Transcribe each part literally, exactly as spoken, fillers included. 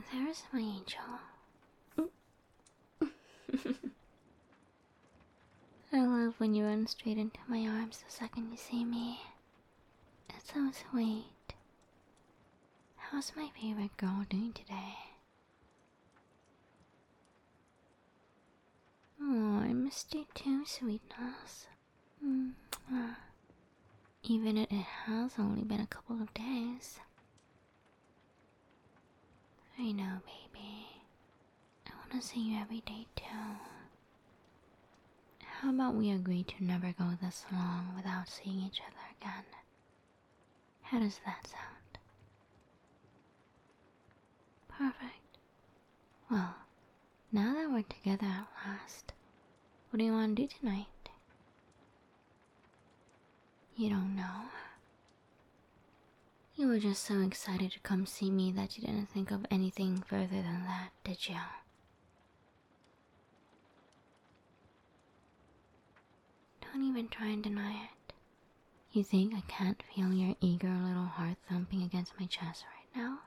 There's my angel. I love when you run straight into my arms the second you see me. It's so sweet. How's my favorite girl doing today? Oh, I missed you too, sweetness. Mm. Even if it has only been a couple of days. I know, baby. I wanna see you every day too. How about we agree to never go this long without seeing each other again? How does that sound? Perfect. Well, now that we're together at last, what do you want to do tonight? You don't know? You were just so excited to come see me that you didn't think of anything further than that, did you? Don't even try and deny it. You think I can't feel your eager little heart thumping against my chest right now?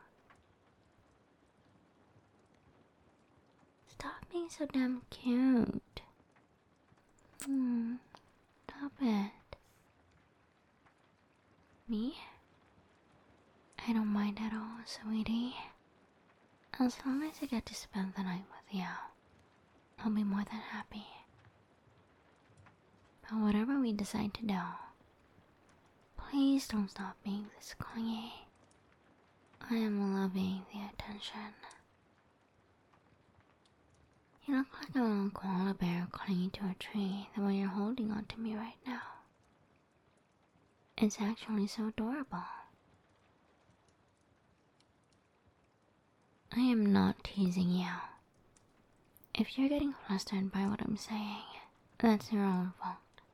Stop being so damn cute. Hmm, stop it. Me? I don't mind at all, sweetie. As long as I get to spend the night with you, I'll be more than happy. But whatever we decide to do, please don't stop being this clingy. I am loving the attention. You look like a little koala bear clinging to a tree the way you're holding on to me right now. It's actually so adorable. I am not teasing you. If you're getting flustered by what I'm saying, that's your own fault.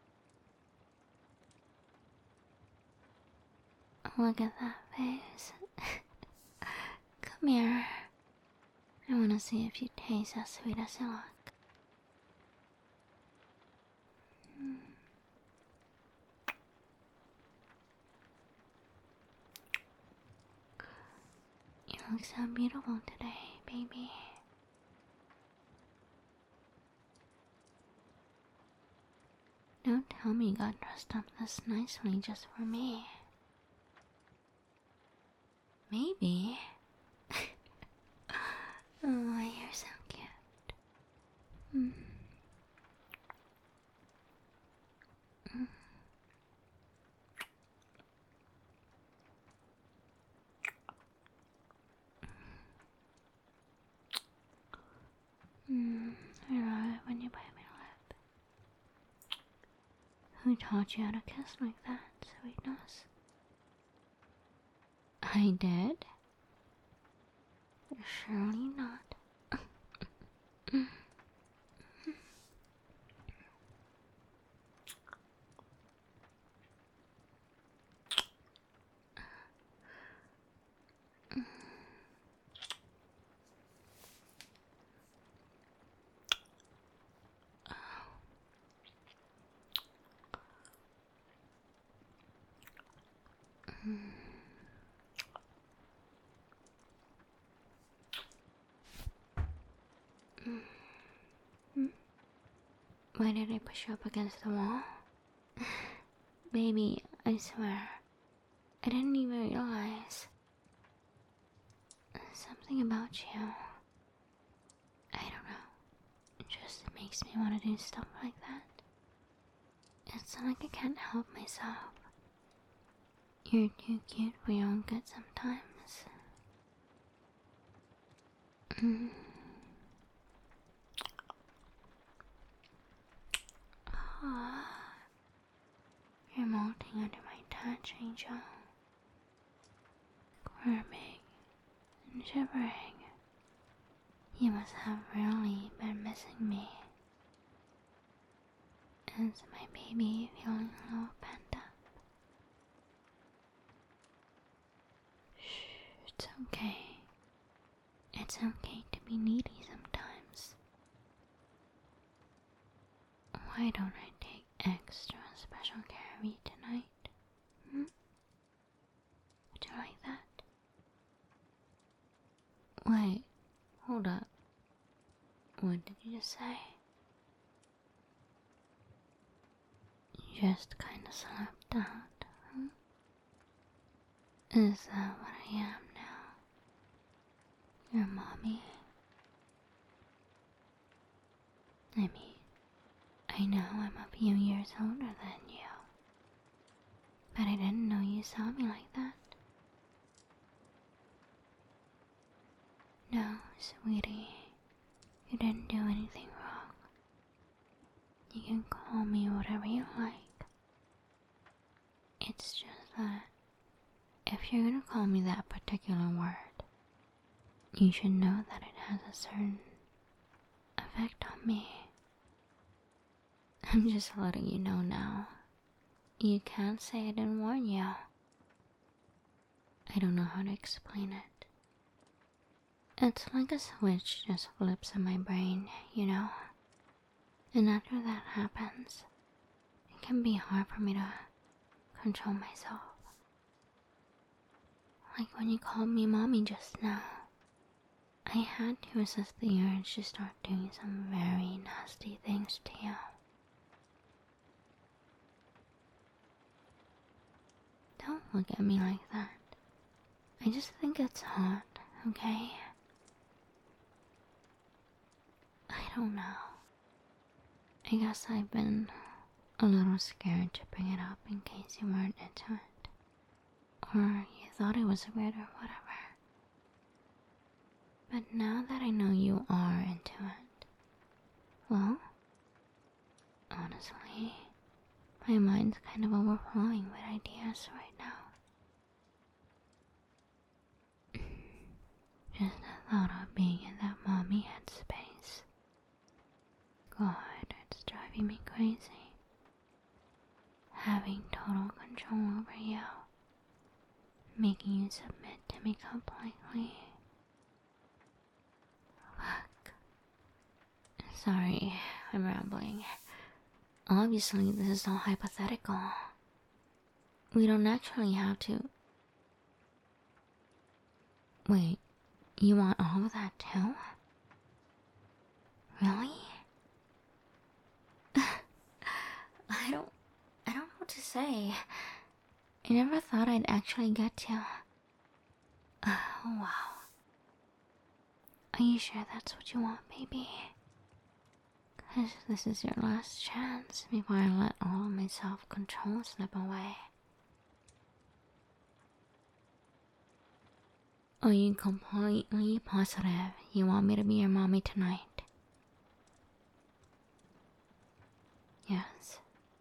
Look at that face. Come here. I want to see if you taste as sweet as you look. Mm. You look so beautiful today, baby. Don't tell me you got dressed up this nicely just for me. Maybe. Oh, you're so cute. Mm. Mm. Mm. I love it when you bite my lip. Who taught you how to kiss like that, sweetness? I did? Surely not. Why did I push you up against the wall? Baby, I swear, I didn't even realize. Something about you, I don't know, it just makes me want to do stuff like that. It's like I can't help myself. You're too cute for your own good sometimes. Mm. Oh, you're melting under my touch, angel. Squirming and shivering. You must have really been missing me. Is my baby feeling a little pent up? Shh, it's okay. It's okay to be needy sometimes. Why don't I take extra special care of you tonight? Hmm? Would you like that? Wait, Hold up. What did you just say? You just kinda slipped out, huh? Is that what I am now? Your mommy? I mean, I know I'm a few years older than you, but I didn't know you saw me like that. No, sweetie, you didn't do anything wrong. You can call me whatever you like. It's just that if you're gonna call me that particular word, you should know that it has a certain effect on me. I'm just letting you know now. You can't say I didn't warn you. I don't know how to explain it. It's like a switch just flips in my brain, you know? And after that happens, it can be hard for me to control myself. Like when you called me mommy just now. I had to resist the urge to start doing some very nasty things to you. Don't look at me like that. I just think it's hot, okay? I don't know. I guess I've been a little scared to bring it up in case you weren't into it. Or you thought it was weird or whatever. But now that I know you are into it, well, honestly, my mind's kind of overflowing with ideas right now. Just the thought of being in that mommy headspace. God, it's driving me crazy. Having total control over you. Making you submit to me completely. Fuck. Sorry, I'm rambling. Obviously, this is all hypothetical. We don't actually have to. Wait, you want all of that too? Really? I don't. I don't know what to say. I never thought I'd actually get to. Oh, wow. Are you sure that's what you want, baby? Cause this is your last chance before I let all of my self-control slip away. Are you completely positive you want me to be your mommy tonight? Yes.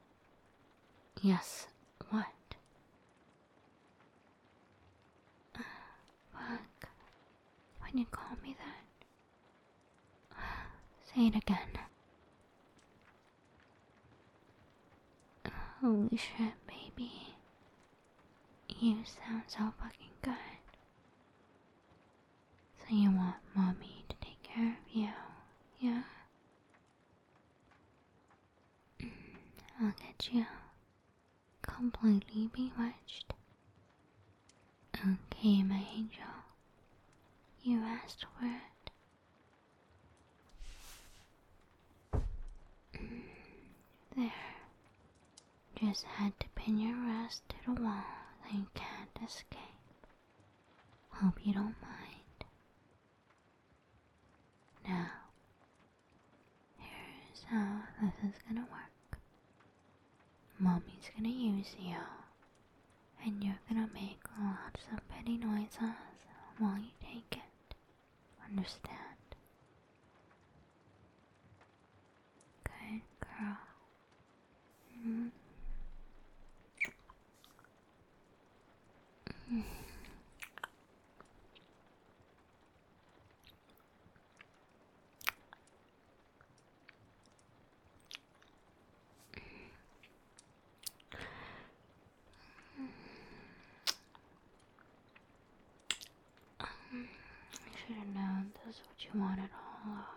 Yes, what? Fuck. When you call me that. Say it again. Holy shit, baby. You sound so fucking good. So you want mommy to take care of you, yeah? Look at you. Completely bewitched. Okay, my angel. You asked for it. There. Just had to pin your wrist to the wall so you can't escape. Hope you don't mind. Now, here's how this is gonna work. Mommy's gonna use you, and you're gonna make lots of petty noises while you take it. Understand? Good girl. Mm. Mm. I should have known this is what you wanted all along.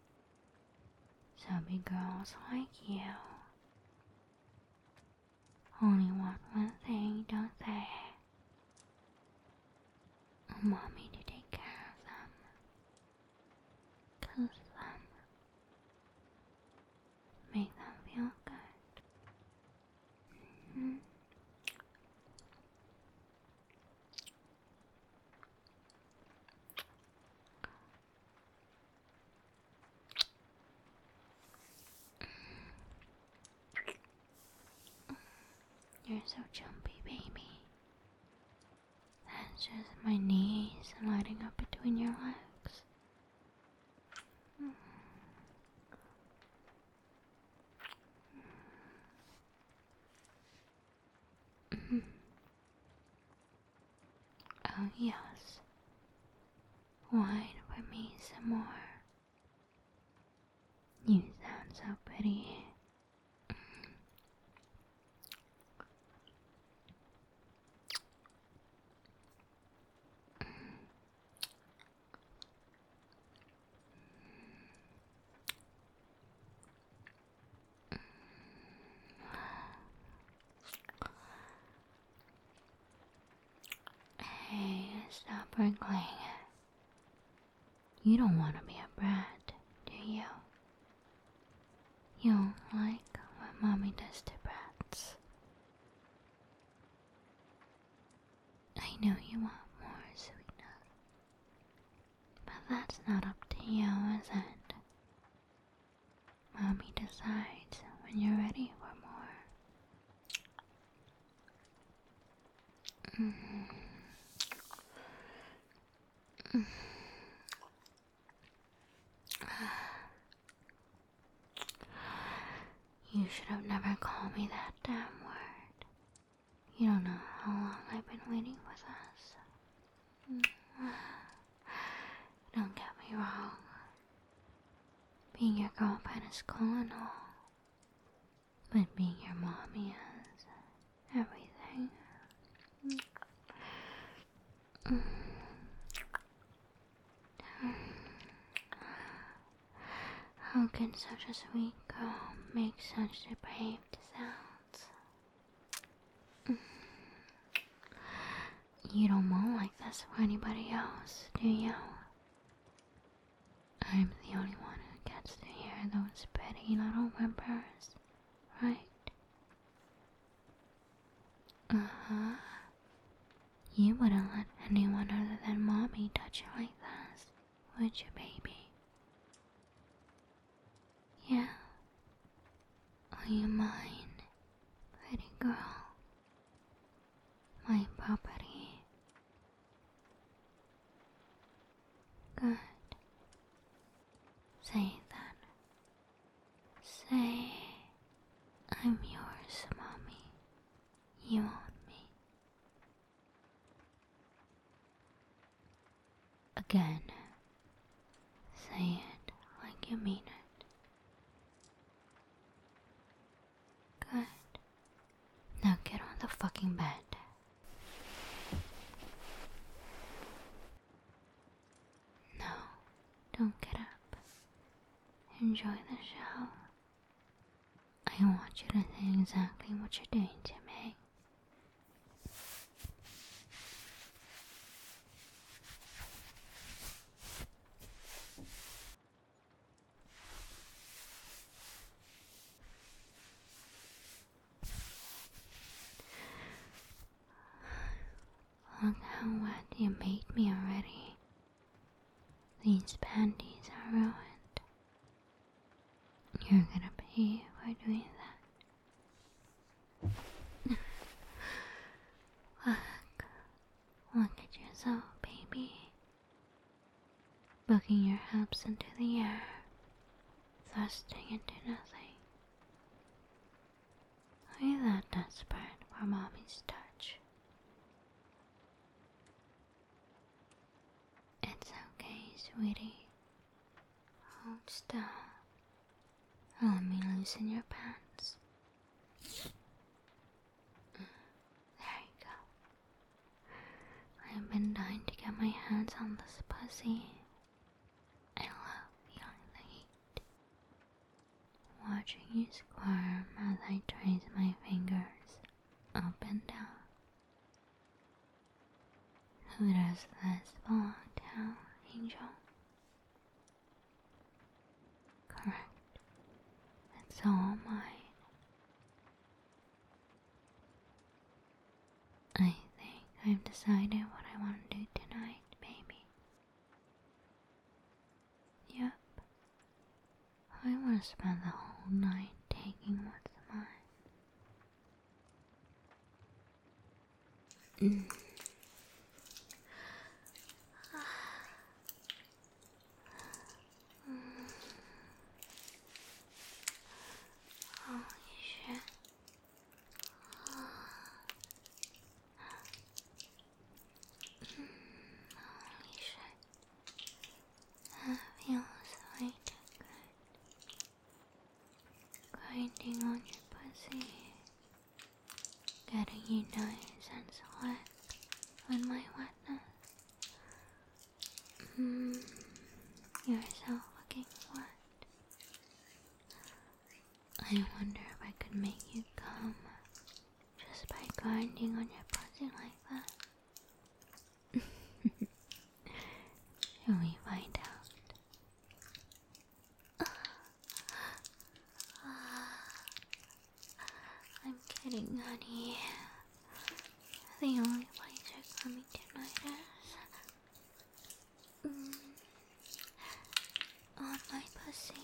Chubby girls like you only want one thing, don't they? A mommy to take care of them. jumpy, baby. That's just my knees sliding up between your legs. Oh, yes. Wine for me some more. You sound so pretty. Hey, stop wriggling. You don't want to be a brat, do you? You don't like what mommy does to brats. I know you want more, sweetness. But that's not up to you, is it? Mommy decides when you're ready for more. Mm. You should have never called me that damn word. You don't know how long I've been waiting for this. Don't get me wrong. Being your girlfriend is cool and all. But being your mommy is everything. How can such a sweet girl make such depraved sounds? You don't moan like this for anybody else, do you? I'm the only one who gets to hear those pretty little whimpers, right? Uh-huh. You wouldn't let anyone other than mommy touch you like this, would you, baby? Yeah. Are you mine, pretty girl? My property. Good. Say it then. Say, I'm yours, mommy. You own me. Again. Say it like you mean it. Good. Now get on the fucking bed. No, don't get up. Enjoy the show. I want you to think exactly what you're doing to me. Look how wet you made me already. These panties are ruined. You're gonna pay for doing that. Look. Look at yourself, baby. Booking your hips into the air. Thrusting into nothing. Are you that desperate for mommy's touch? It's okay, sweetie. Hold still. Let me loosen your pants. There you go. I've been dying to get my hands on this pussy. I love feeling the heat. Watching you squirm as I trace my fingers up and down. Who does this belong to, Angel? Correct. It's all mine. I think I've decided what I want to do tonight, baby. Yep. I want to spend the whole night taking what's mine. Mm. Holy shit. Holy shit. That feels way too good. Grinding on your pussy. Getting you nice and sweat on my wetness. Mmm. You're so fucking wet. I wonder if I could make you come just by grinding on your pussy like that. Shall we find out? I'm kidding, honey. The only place you're coming tonight is mm, on my pussy.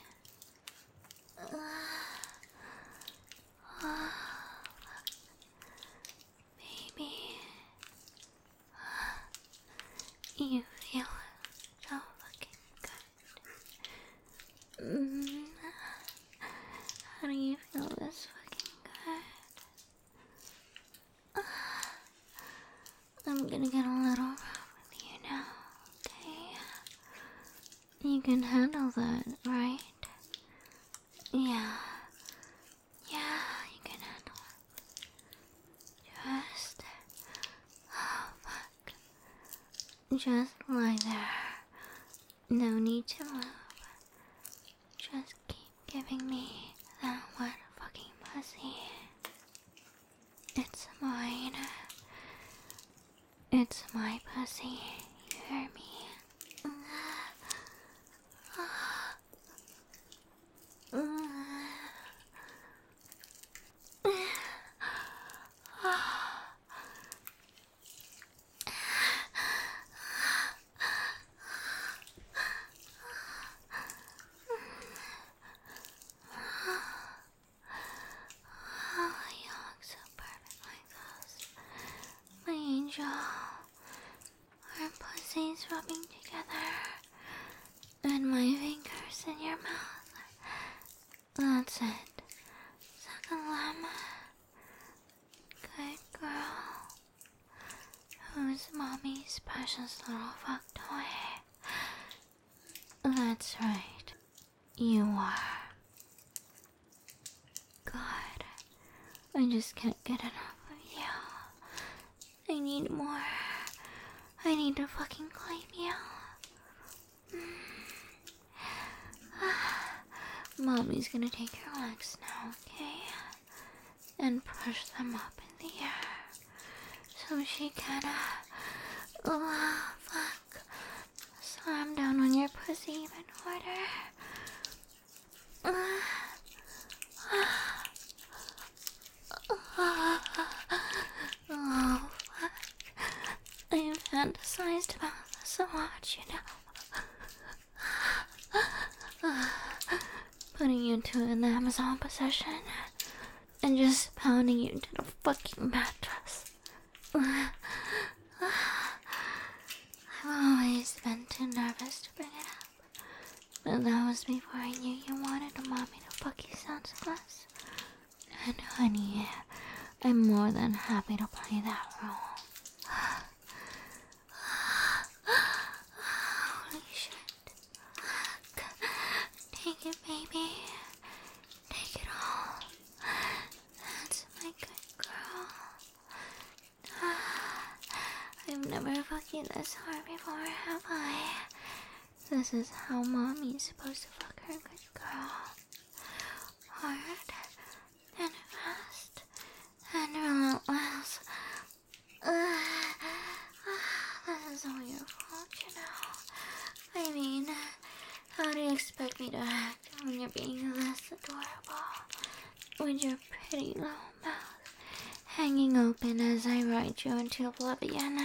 Baby, you feel so fucking good. Mm. How do you feel this fucking good? I'm gonna get a little rough with you now, okay? You can handle that, right? Yeah. Yeah, you can handle it. Just... oh, fuck. Just lie there. No need to move. Just keep giving me that wet fucking pussy. It's mine. It's my pussy. You hear me? Our pussies rubbing together, and my fingers in your mouth. That's it. Suck a llama. Good girl. Who's mommy's precious little fuck toy? That's right. You are. God, I just can't get enough of you. I need more. I need to fucking claim you. Mommy's gonna take your legs now, okay? And push them up in the air. So she can, uh, oh, fuck. Slam down on your pussy even harder. Uh, oh, fuck. I have fantasized about this so much, you know. Putting you into an Amazon possession and just pounding you into the fucking mattress. I've always been too nervous to bring it up, but that was before I knew you wanted a mommy to fuck you senseless. And honey, I'm more than happy to play that role. Holy shit. Take it, baby. Take it all. That's my good girl. I've never fucked you this hard before, have I? This is how mommy's supposed to fuck her good girl. Hard and fast and relentless. Uh, this is all your fault, you know. I mean, how do you expect me to act when you're being this adorable? With your pretty little mouth hanging open as I ride you into oblivion.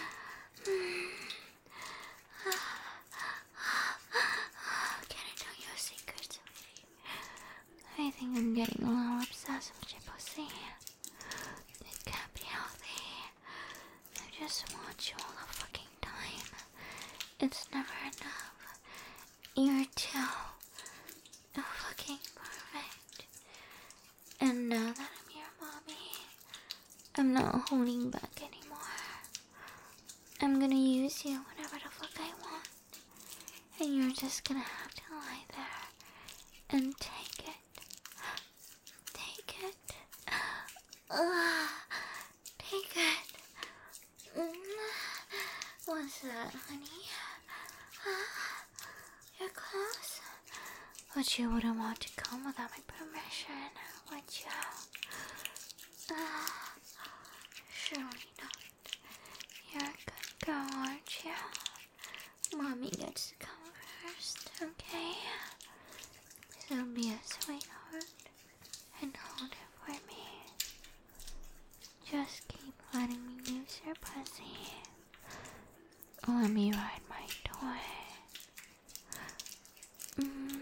Can I tell you a secret, sweetie? I think I'm getting a little obsessed with your pussy. It can't be healthy. just want you all the fucking time. It's never enough. You're too fucking perfect. And now that I'm your mommy, I'm not holding back anymore. I'm gonna use you whenever the fuck I want. And you're just gonna have to lie there and take it. Take it. Uh, take it. Mm. What's that, honey? Uh, you're close. But you wouldn't want to come without my permission, would you? Uh, surely not. You're a good girl, aren't you? Mommy gets to come first, okay? So be a sweetheart and hold it for me. Just keep letting me use your pussy. Let me ride my toy. Mm.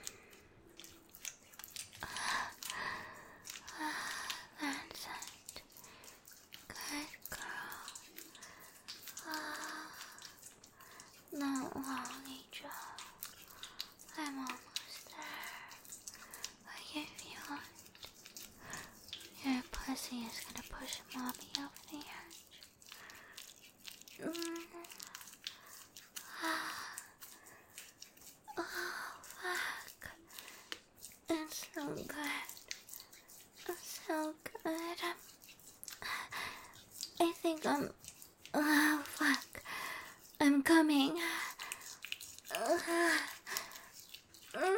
That's it. Good girl. Not long, Angel. I'm almost there. I can feel it. Your pussy is gonna push mommy over the edge. Mm. Oh, fuck. It's so good. It's so good. I think I'm... Oh, fuck. I'm coming. Uh, mm,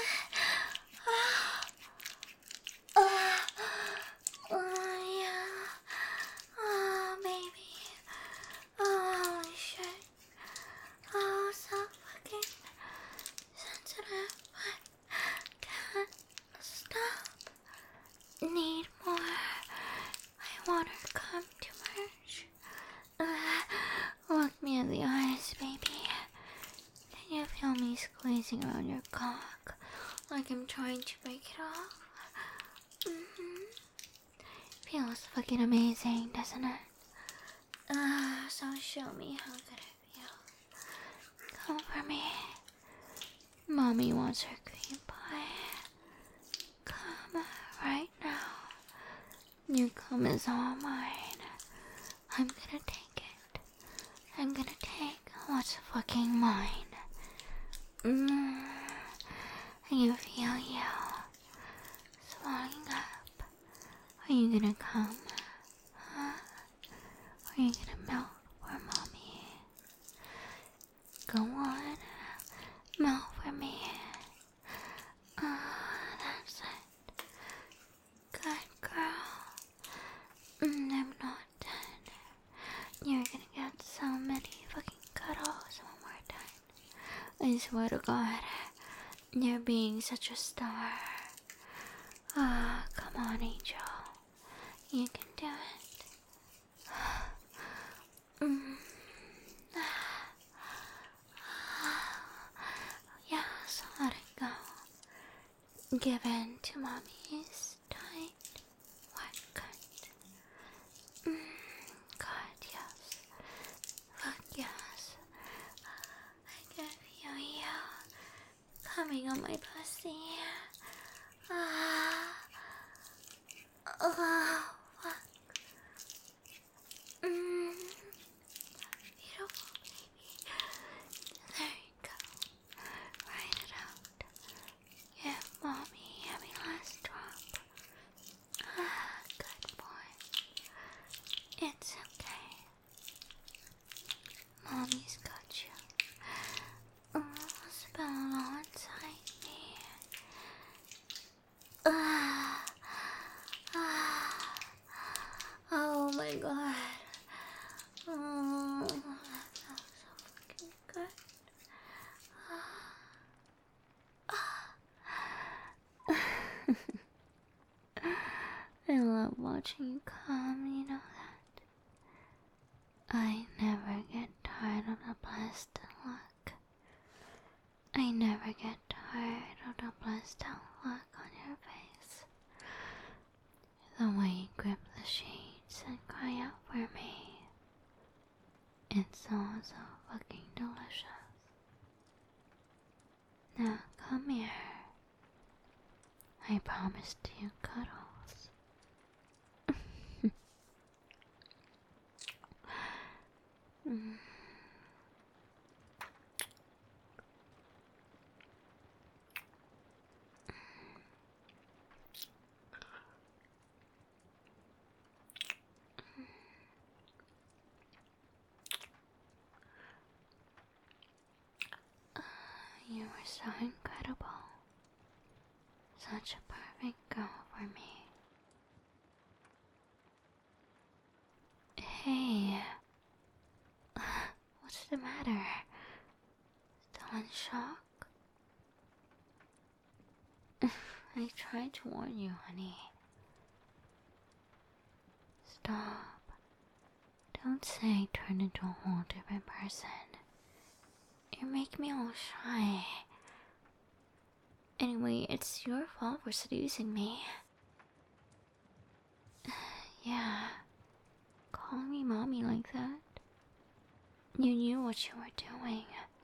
uh, oh, yeah. Oh, baby. Oh, shit. Oh, so fucking sensitive. But can't stop. Need more. I want her to come too much. Uh, look me in the eyes, baby. Can you feel me squeezing around your cock like I'm trying to break it off? Mm-hmm. Feels fucking amazing, doesn't it? Ah, uh, so show me how good it feels. Come for me. Mommy wants her cream pie. Come right now. Your cum is all mine. I'm gonna take it. I'm gonna take what's fucking mine. Mm. I can feel you swelling up. Are you gonna come? Huh? Are you gonna melt for mommy? Go on, melt for me. Ah, oh, that's it. Good girl. Mm, I'm not done. You're gonna get so many fucking cuddles when we're done. I swear to God, you're being such a star. Ah, oh, come on, Angel. You can do it. Mm. Yes, let it go. Give in to mommy's tight, wet cut. Mm. God, yes. Fuck yes. I can feel you coming on my pussy. Ah. Oh, fuck. Mm. Beautiful, baby. There you go. Write it out. Give mommy every last drop. Ah, good boy. It's okay. Mommy's got you. Oh, spell alongside me. Ah. Ah. Oh my god. Oh, that felt so fucking good. I love watching you come, you know that. I never get tired of the blessed look. I never get tired of the blessed look on your face. The way you grip the sheets and cry out for me. It's all so fucking delicious. Now come here. I promised you cuddles. mm. You were so incredible. Such a perfect girl for me. Hey, what's the matter? Still in shock? I tried to warn you, honey. Stop. Don't say I turned into a whole different person. You make me all shy. Anyway, it's your fault for seducing me. Yeah. Calling me mommy like that. You knew what you were doing.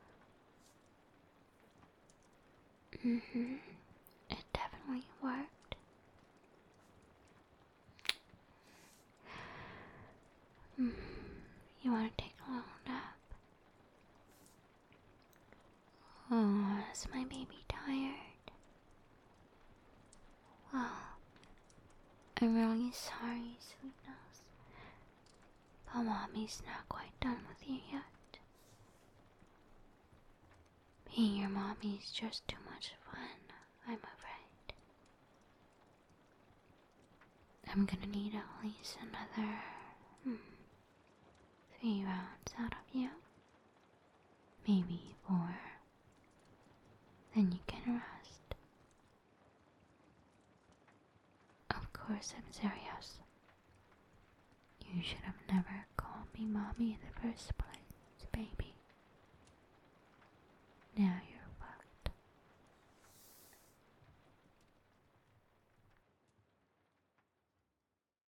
Mm-hmm. It definitely worked. Mm. You want to take a little nap? Oh, is my baby tired? Well, I'm really sorry, sweetness. But mommy's not quite done with you yet. Being your mommy is just too much fun, I'm afraid. I'm gonna need at least another hmm, three rounds out of you. Maybe four. Then you can rest. Of course I'm serious. You should have never called me mommy in the first place, baby. Now